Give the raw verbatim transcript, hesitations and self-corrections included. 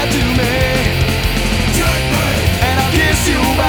to me. Take me, and I'll kiss you.